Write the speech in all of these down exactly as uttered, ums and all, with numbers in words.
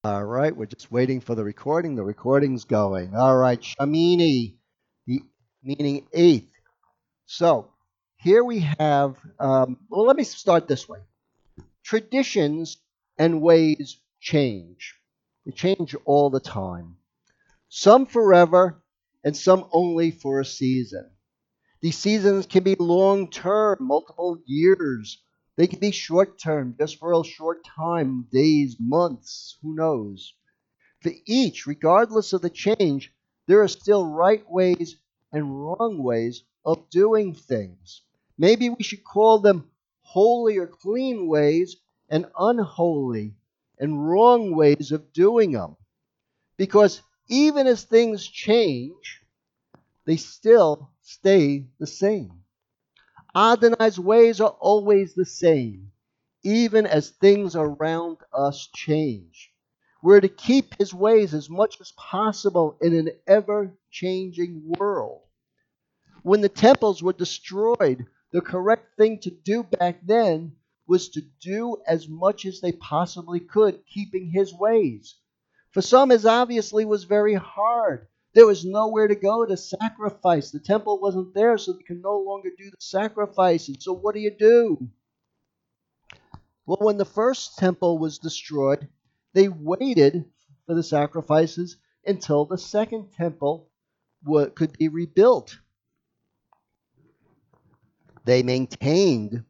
All right, we're just waiting for the recording. The recording's going. All right, Shamini, the meaning eighth. So here we have. Um, well, let me start this way. Traditions and ways change. They change all the time. Some forever, and some only for a season. These seasons can be long term, multiple years. They can be short term, just for a short time, days, months, who knows. For each, regardless of the change, there are still right ways and wrong ways of doing things. Maybe we should call them holy or clean ways and unholy and wrong ways of doing them. Because even as things change, they still stay the same. Adonai's ways are always the same, even as things around us change. We're to keep his ways as much as possible in an ever changing world. When the temples were destroyed, the correct thing to do back then was to do as much as they possibly could, keeping his ways. For some, it obviously was very hard. There was nowhere to go to sacrifice. The temple wasn't there, so they could no longer do the sacrifices. So what do you do? Well, when the first temple was destroyed, they waited for the sacrifices until the second temple could be rebuilt. They maintained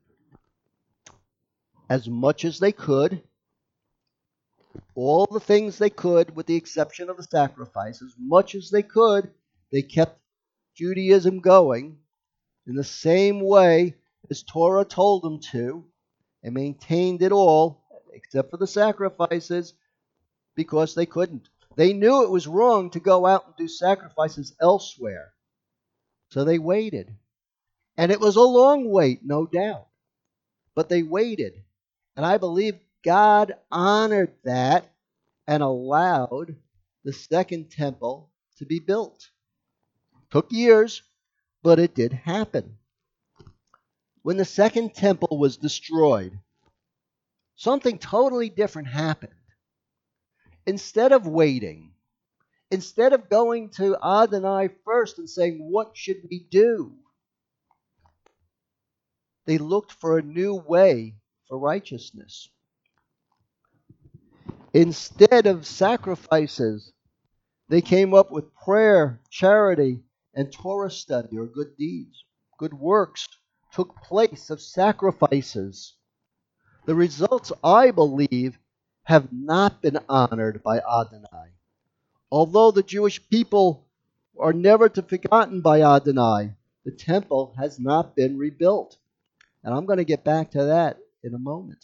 as much as they could, all the things they could, with the exception of the sacrifice, as much as they could, they kept Judaism going in the same way as Torah told them to, and maintained it all, except for the sacrifices, because they couldn't. They knew it was wrong to go out and do sacrifices elsewhere. So they waited. And it was a long wait, no doubt. But they waited. And I believe God honored that and allowed the second temple to be built. It took years, but it did happen. When the second temple was destroyed, something totally different happened. Instead of waiting, instead of going to Adonai first and saying, "What should we do?" they looked for a new way for righteousness. Instead of sacrifices, they came up with prayer, charity, and Torah study, or good deeds. Good works took place of sacrifices. The results, I believe, have not been honored by Adonai. Although the Jewish people are never to be forgotten by Adonai, the temple has not been rebuilt. And I'm going to get back to that in a moment.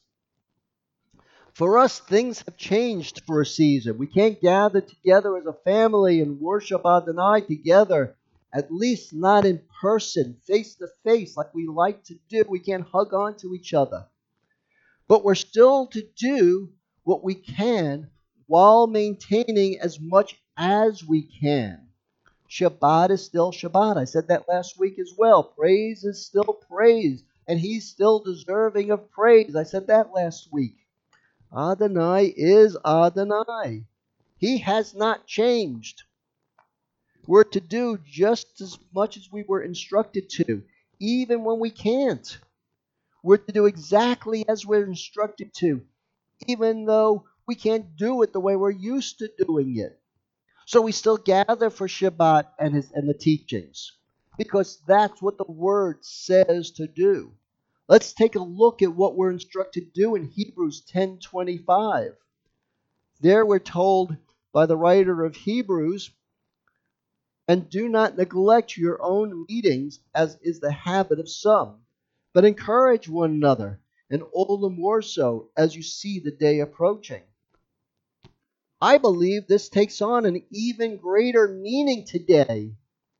For us, things have changed for a season. We can't gather together as a family and worship Adonai together, at least not in person, face to face, like we like to do. We can't hug onto each other. But we're still to do what we can while maintaining as much as we can. Shabbat is still Shabbat. I said that last week as well. Praise is still praise, and he's still deserving of praise. I said that last week. Adonai is Adonai. He has not changed. We're to do just as much as we were instructed to, even when we can't. We're to do exactly as we're instructed to, even though we can't do it the way we're used to doing it. So we still gather for Shabbat and, his, and the teachings, because that's what the Word says to do. Let's take a look at what we're instructed to do in Hebrews ten twenty-five. There we're told by the writer of Hebrews, "And do not neglect your own meetings, as is the habit of some, but encourage one another, and all the more so as you see the day approaching." I believe this takes on an even greater meaning today,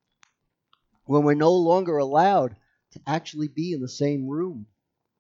when we're no longer allowed to actually be in the same room,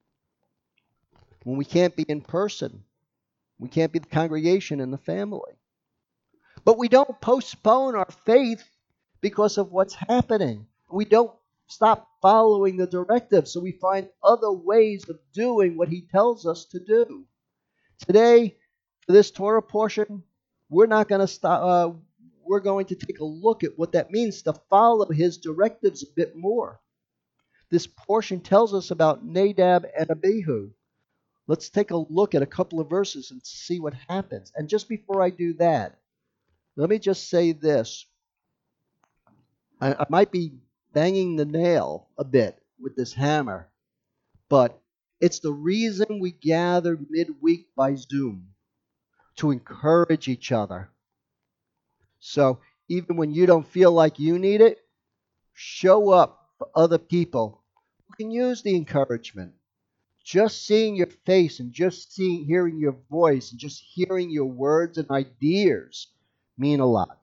when we can't be in person, we can't be the congregation and the family. But we don't postpone our faith because of what's happening. We don't stop following the directive, so we find other ways of doing what he tells us to do. Today, for this Torah portion, we're not going to stop. Uh, we're going to take a look at what that means to follow his directives a bit more. This portion tells us about Nadab and Abihu. Let's take a look at a couple of verses and see what happens. And just before I do that, let me just say this. I, I might be banging the nail a bit with this hammer, but it's the reason we gather midweek by Zoom, to encourage each other. So even when you don't feel like you need it, show up for other people who can use the encouragement. Just seeing your face and just seeing, hearing your voice and just hearing your words and ideas mean a lot.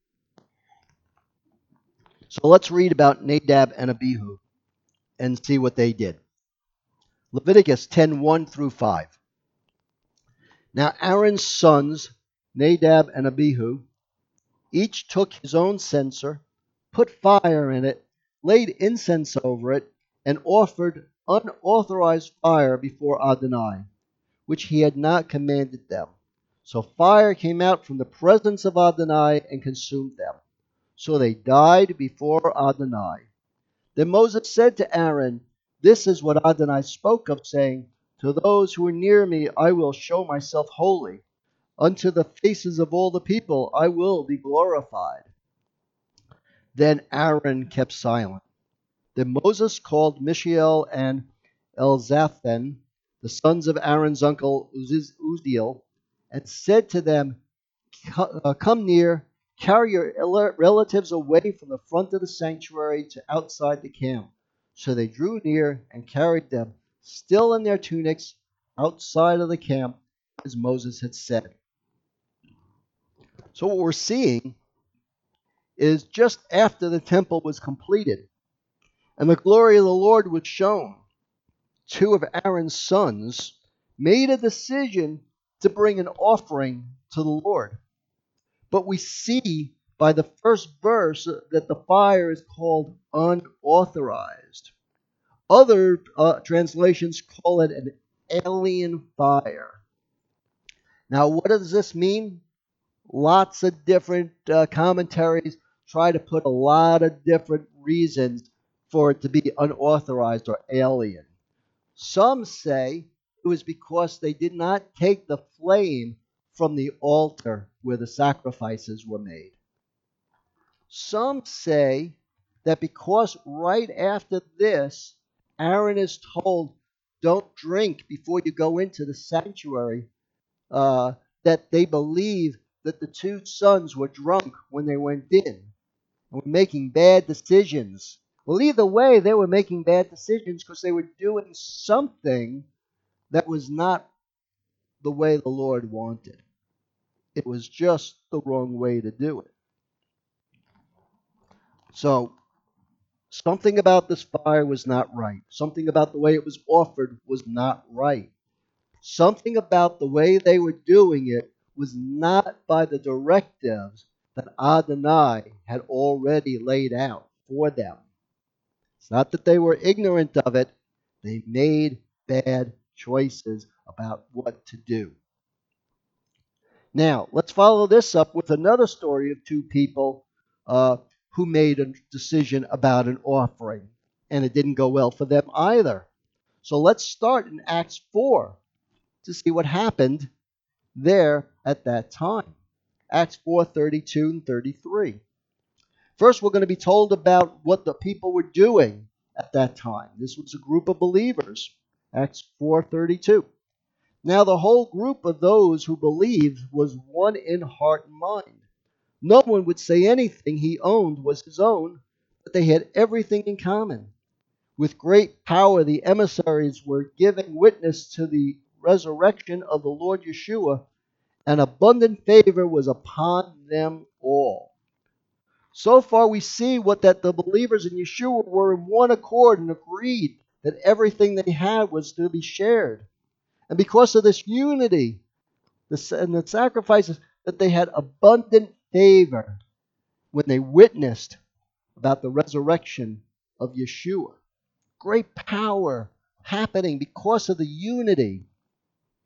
So let's read about Nadab and Abihu and see what they did. Leviticus ten, one through five. Now Aaron's sons, Nadab and Abihu, each took his own censer, put fire in it, laid incense over it, and offered unauthorized fire before Adonai, which he had not commanded them. So fire came out from the presence of Adonai and consumed them. So they died before Adonai. Then Moses said to Aaron, "This is what Adonai spoke of, saying, to those who are near me I will show myself holy. Unto the faces of all the people I will be glorified." Then Aaron kept silent. Then Moses called Mishael and Elzaphan, the sons of Aaron's uncle Uzziel, and said to them, "Come near, carry your relatives away from the front of the sanctuary to outside the camp." So they drew near and carried them, still in their tunics, outside of the camp, as Moses had said. So what we're seeing is just after the temple was completed and the glory of the Lord was shown, two of Aaron's sons made a decision to bring an offering to the Lord. But we see by the first verse that the fire is called unauthorized. Other uh, translations call it an alien fire. Now, what does this mean? Lots of different uh, commentaries try to put a lot of different reasons for it to be unauthorized or alien. Some say it was because they did not take the flame from the altar where the sacrifices were made. Some say that because right after this, Aaron is told, don't drink before you go into the sanctuary, uh, that they believe that the two sons were drunk when they went in and were making bad decisions. Well, either way, they were making bad decisions because they were doing something that was not the way the Lord wanted. It was just the wrong way to do it. So, something about this fire was not right. Something about the way it was offered was not right. Something about the way they were doing it was not by the directives that Adonai had already laid out for them. It's not that they were ignorant of it. They made bad choices about what to do. Now, let's follow this up with another story of two people uh, who made a decision about an offering, and it didn't go well for them either. So let's start in Acts four to see what happened there at that time. Acts four, thirty-two and thirty-three. First, we're going to be told about what the people were doing at that time. This was a group of believers. Acts four, thirty-two. Now the whole group of those who believed was one in heart and mind. No one would say anything he owned was his own, but they had everything in common. With great power the emissaries were giving witness to the resurrection of the Lord Yeshua, and abundant favor was upon them all. So far we see what that the believers in Yeshua were in one accord and agreed that everything they had was to be shared. And because of this unity and the sacrifices, that they had abundant favor when they witnessed about the resurrection of Yeshua. Great power happening because of the unity.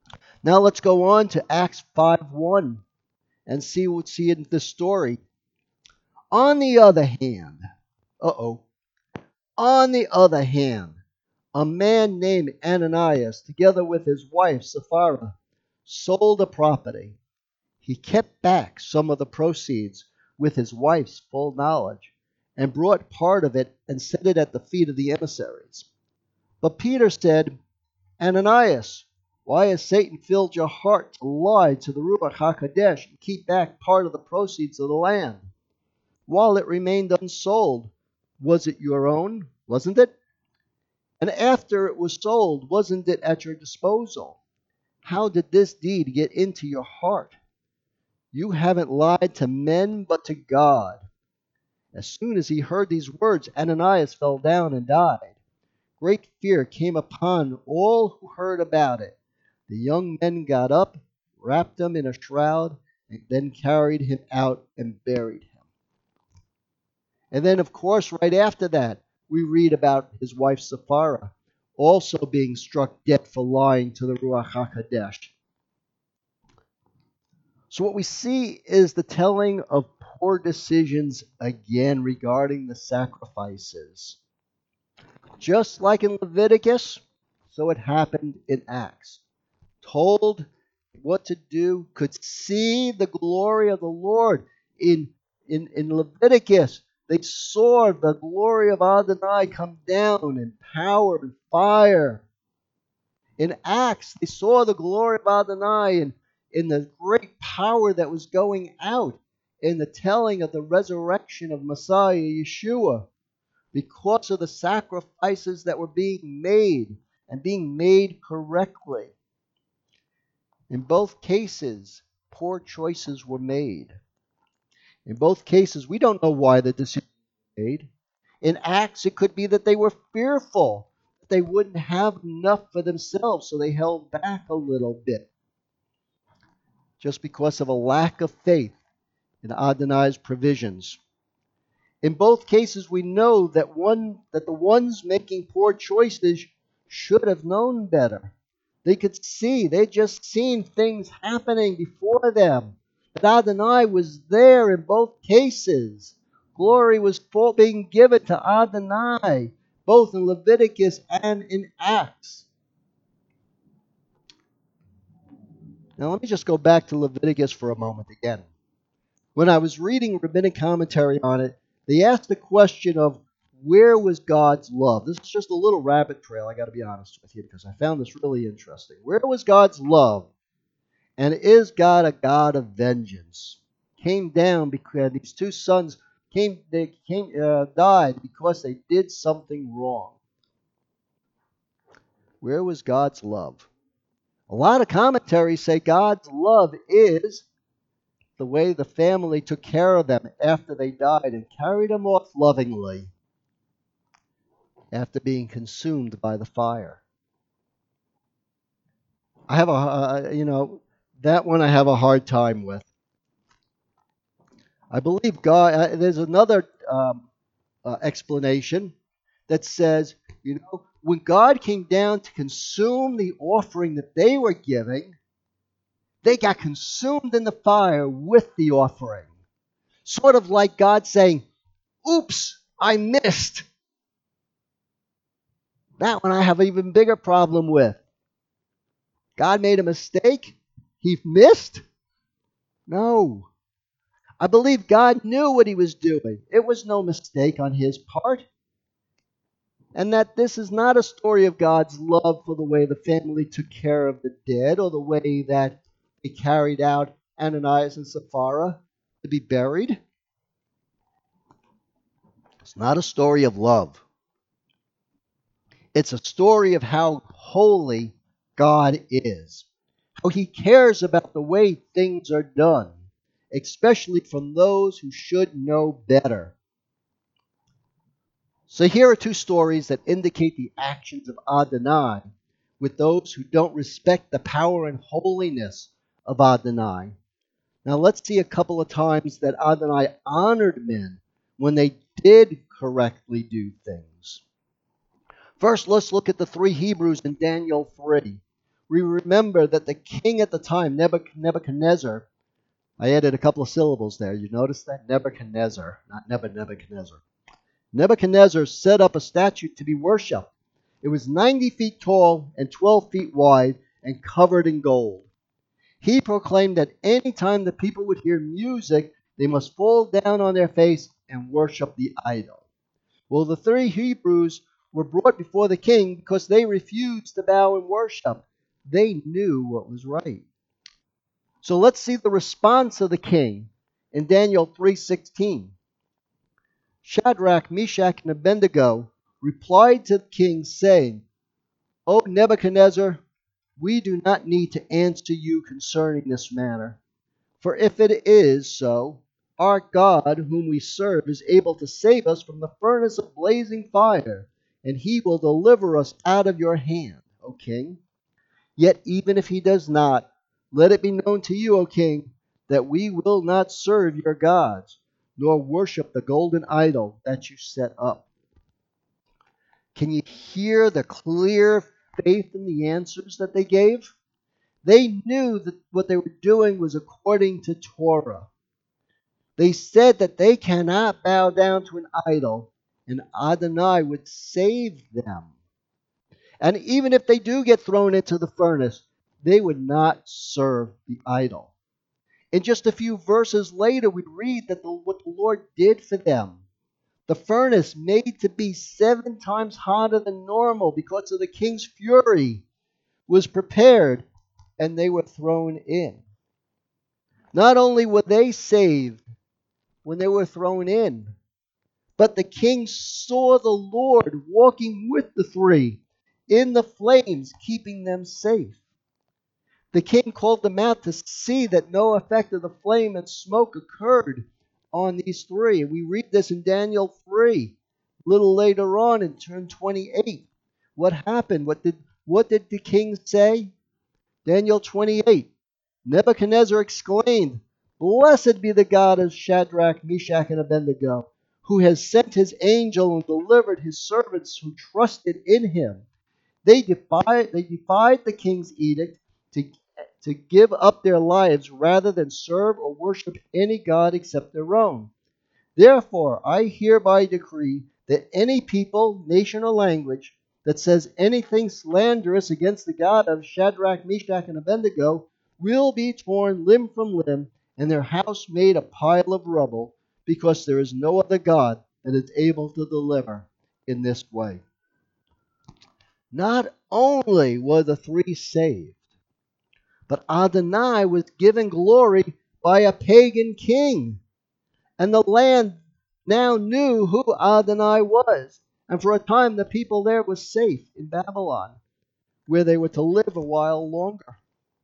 Now let's go on to Acts five one and see what see in the story. On the other hand, uh-oh, on the other hand, a man named Ananias, together with his wife Sapphira, sold a property. He kept back some of the proceeds with his wife's full knowledge and brought part of it and set it at the feet of the emissaries. But Peter said, Ananias, why has Satan filled your heart to lie to the Ruach HaKodesh and keep back part of the proceeds of the land? While it remained unsold, was it your own? Wasn't it? And after it was sold, wasn't it at your disposal? How did this deed get into your heart? You haven't lied to men, but to God. As soon as he heard these words, Ananias fell down and died. Great fear came upon all who heard about it. The young men got up, wrapped him in a shroud, and then carried him out and buried him. And then, of course, right after that, we read about his wife Sapphira also being struck dead for lying to the Ruach HaKodesh. So what we see is the telling of poor decisions again regarding the sacrifices. Just like in Leviticus, so it happened in Acts. Told what to do, could see the glory of the Lord. In, in, in Leviticus, they saw the glory of Adonai come down in power and fire. In Acts, they saw the glory of Adonai in, in the great power that was going out in the telling of the resurrection of Messiah Yeshua, because of the sacrifices that were being made and being made correctly. In both cases, poor choices were made. In both cases, we don't know why the decision was made. In Acts, it could be that they were fearful that they wouldn't have enough for themselves, so they held back a little bit, just because of a lack of faith in Adonai's provisions. In both cases, we know that one that the ones making poor choices should have known better. They could see, they'd just seen things happening before them. But Adonai was there in both cases. Glory was being given to Adonai, both in Leviticus and in Acts. Now let me just go back to Leviticus for a moment again. When I was reading rabbinic commentary on it, they asked the question of where was God's love? This is just a little rabbit trail, I got to be honest with you, because I found this really interesting. Where was God's love? And is God a God of vengeance? Came down because these two sons came, they came, uh, died because they did something wrong. Where was God's love? A lot of commentaries say God's love is the way the family took care of them after they died and carried them off lovingly after being consumed by the fire. I have a, uh, you know, that one I have a hard time with. I believe God, uh, there's another um, uh, explanation that says, you know, when God came down to consume the offering that they were giving, they got consumed in the fire with the offering. Sort of like God saying, oops, I missed. That one I have an even bigger problem with. God made a mistake? He missed? No. I believe God knew what he was doing. It was no mistake on his part. And that this is not a story of God's love for the way the family took care of the dead or the way that he carried out Ananias and Sapphira to be buried. It's not a story of love. It's a story of how holy God is, how he cares about the way things are done, especially from those who should know better. So here are two stories that indicate the actions of Adonai with those who don't respect the power and holiness of Adonai. Now let's see a couple of times that Adonai honored men when they did correctly do things. First, let's look at the three Hebrews in Daniel three. we remember that the king at the time, Nebuchadnezzar, I added a couple of syllables there. You notice that? Nebuchadnezzar, not Nebuchadnezzar. Nebuchadnezzar set up a statue to be worshipped. It was ninety feet tall and twelve feet wide and covered in gold. He proclaimed that any time the people would hear music, they must fall down on their face and worship the idol. Well, the three Hebrews were brought before the king because they refused to bow and worship. They knew what was right. So let's see the response of the king in Daniel three sixteen. Shadrach, Meshach, and Abednego replied to the king, saying, O Nebuchadnezzar, we do not need to answer you concerning this matter. For if it is so, our God, whom we serve, is able to save us from the furnace of blazing fire, and he will deliver us out of your hand, O king. Yet even if he does not, let it be known to you, O king, that we will not serve your gods, nor worship the golden idol that you set up. Can you hear the clear faith in the answers that they gave? They knew that what they were doing was according to Torah. They said that they cannot bow down to an idol, and Adonai would save them. And even if they do get thrown into the furnace, they would not serve the idol. In just a few verses later, we read that the, what the Lord did for them. The furnace made to be seven times hotter than normal because of the king's fury was prepared, and they were thrown in. Not only were they saved when they were thrown in, but the king saw the Lord walking with the three in the flames, keeping them safe. The king called them out to see that no effect of the flame and smoke occurred on these three. And we read this in Daniel three, a little later on in turn twenty-eight. What happened? What did, what did the king say? Daniel twenty-eight. Nebuchadnezzar exclaimed, Blessed be the God of Shadrach, Meshach, and Abednego, who has sent his angel and delivered his servants who trusted in him. They defied, they defied the king's edict to, to give up their lives rather than serve or worship any god except their own. Therefore, I hereby decree that any people, nation, or language that says anything slanderous against the God of Shadrach, Meshach, and Abednego will be torn limb from limb, and their house made a pile of rubble, because there is no other God that is able to deliver in this way. Not only were the three saved, but Adonai was given glory by a pagan king. And the land now knew who Adonai was. And for a time the people there was safe in Babylon, where they were to live a while longer.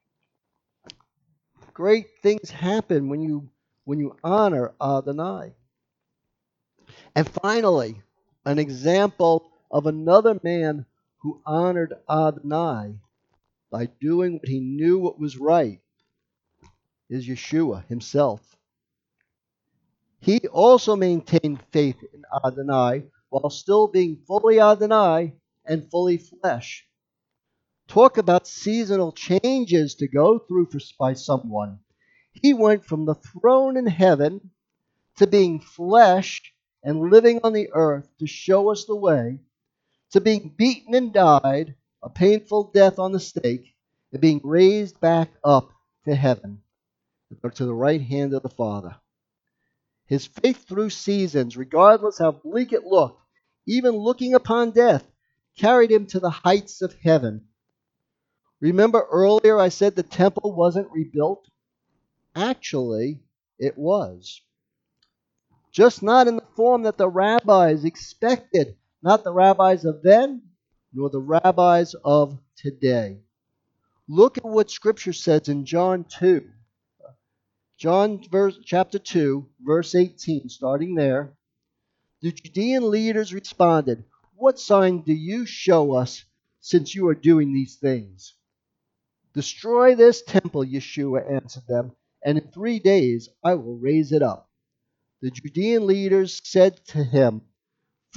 Great things happen when you when you honor Adonai. And finally, an example of another man who honored Adonai by doing what he knew what was right is Yeshua himself. He also maintained faith in Adonai while still being fully Adonai and fully flesh. Talk about seasonal changes to go through for, by someone. He went from the throne in heaven to being flesh and living on the earth to show us the way, to being beaten and died, a painful death on the stake, and being raised back up to heaven, to the right hand of the Father. His faith through seasons, regardless how bleak it looked, even looking upon death, carried him to the heights of heaven. Remember earlier I said the temple wasn't rebuilt? Actually, it was. Just not in the form that the rabbis expected, not the rabbis of then, nor the rabbis of today. Look at what Scripture says in John two. John verse, chapter two, verse eighteen, starting there. The Judean leaders responded, What sign do you show us since you are doing these things? Destroy this temple, Yeshua answered them, and in three days I will raise it up. The Judean leaders said to him,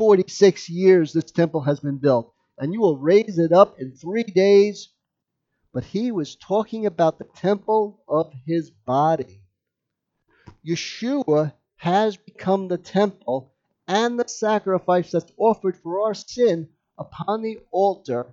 Forty-six years this temple has been built, and you will raise it up in three days? but he was talking about the temple of his body. Yeshua has become the temple and the sacrifice that's offered for our sin upon the altar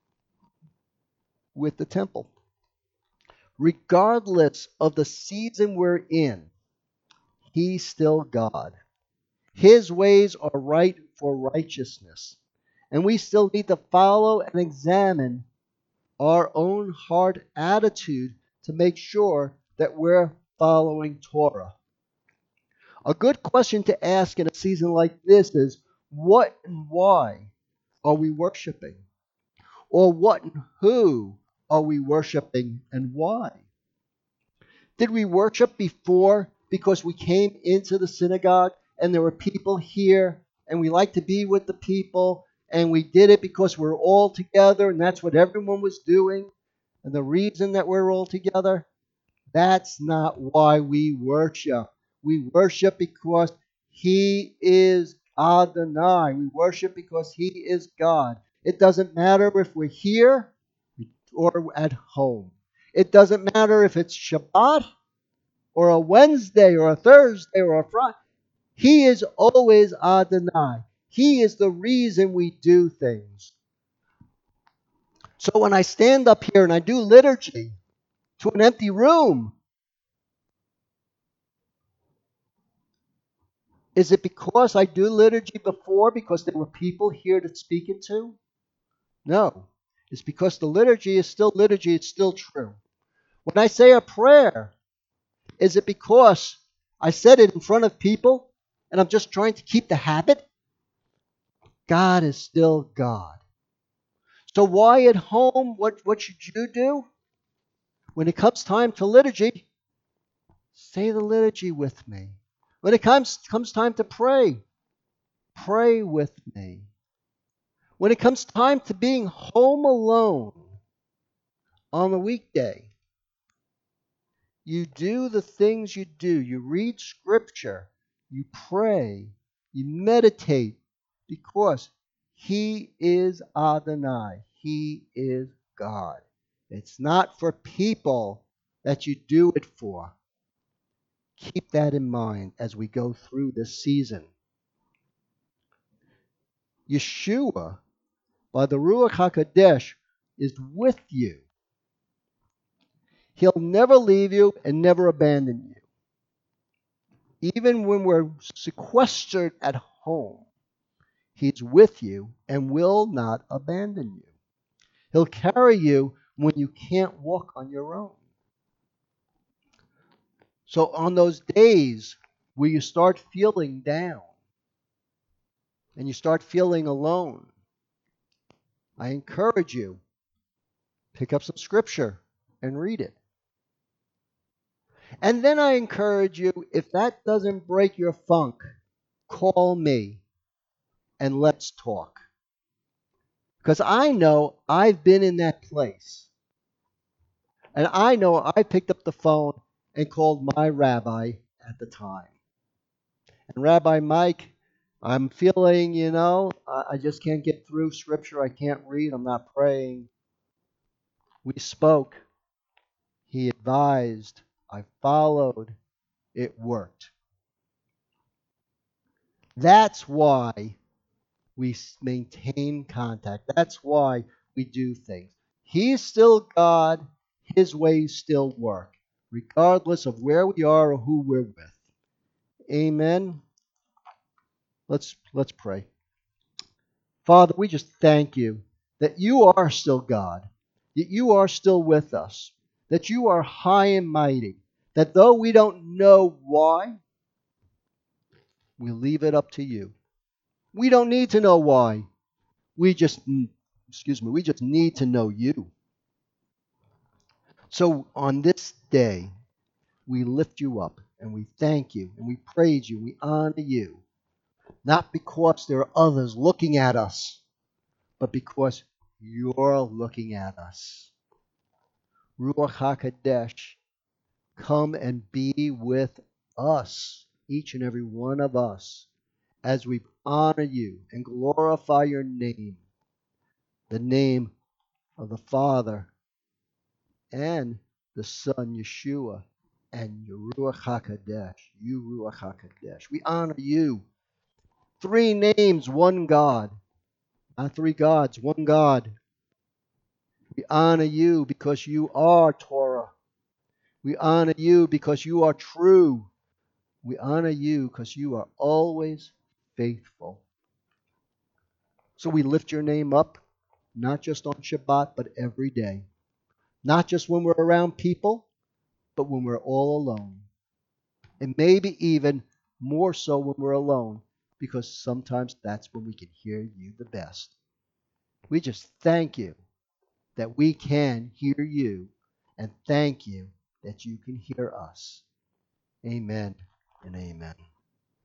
with the temple. Regardless of the season we're in, he's still God. His ways are right for righteousness. And we still need to follow and examine our own heart attitude to make sure that we're following Torah. A good question to ask in a season like this is, what and why are we worshiping? Or what and who are we worshiping and why? Did we worship before because we came into the synagogue and there were people here and we like to be with the people and we did it because we're all together and that's what everyone was doing and the reason that we're all together? That's not why we worship. We worship because he is Adonai. We worship because he is God. It doesn't matter if we're here or at home. It doesn't matter if it's Shabbat or a Wednesday or a Thursday or a Friday. He is always Adonai. He is the reason we do things. So when I stand up here and I do liturgy to an empty room, is it because I do liturgy before because there were people here to speak it to? No. It's because the liturgy is still liturgy. It's still true. When I say a prayer, is it because I said it in front of people and I'm just trying to keep the habit? God is still God. So why at home, what, what should you do? When it comes time to liturgy, say the liturgy with me. When it comes, comes time to pray, pray with me. When it comes time to being home alone on a weekday, you do the things you do. You read scripture, you pray, you meditate, because he is Adonai. He is God. It's not for people that you do it for. Keep that in mind as we go through this season. Yeshua, by the Ruach HaKodesh, is with you. He'll never leave you and never abandon you. Even when we're sequestered at home, he's with you and will not abandon you. He'll carry you when you can't walk on your own. So on those days where you start feeling down and you start feeling alone, I encourage you, pick up some scripture and read it. And then I encourage you, if that doesn't break your funk, call me and let's talk. Because I know I've been in that place. And I know I picked up the phone and called my rabbi at the time. And Rabbi Mike, I'm feeling, you know, I just can't get through scripture. I can't read. I'm not praying. We spoke. He advised. I followed. It worked. That's why we maintain contact. That's why we do things. He's still God. His ways still work, regardless of where we are or who we're with. Amen. Let's let's pray. Father, we just thank you that you are still God, that you are still with us, that you are high and mighty, that though we don't know why, we leave it up to you. We don't need to know why. We just, excuse me, we just need to know you. So on this day, we lift you up and we thank you and we praise you, we honor you, not because there are others looking at us, but because you're looking at us. Ruach HaKodesh, come and be with us, each and every one of us, as we honor you and glorify your name, the name of the Father, and the Son, Yeshua, and your Ruach HaKodesh, you Ruach HaKodesh. We honor you. Three names, one God. Not three gods, one God. We honor you because you are Torah. We honor you because you are true. We honor you because you are always faithful. So we lift your name up, not just on Shabbat, but every day. Not just when we're around people, but when we're all alone. And maybe even more so when we're alone, because sometimes that's when we can hear you the best. We just thank you that we can hear you, and thank you that you can hear us. Amen and amen.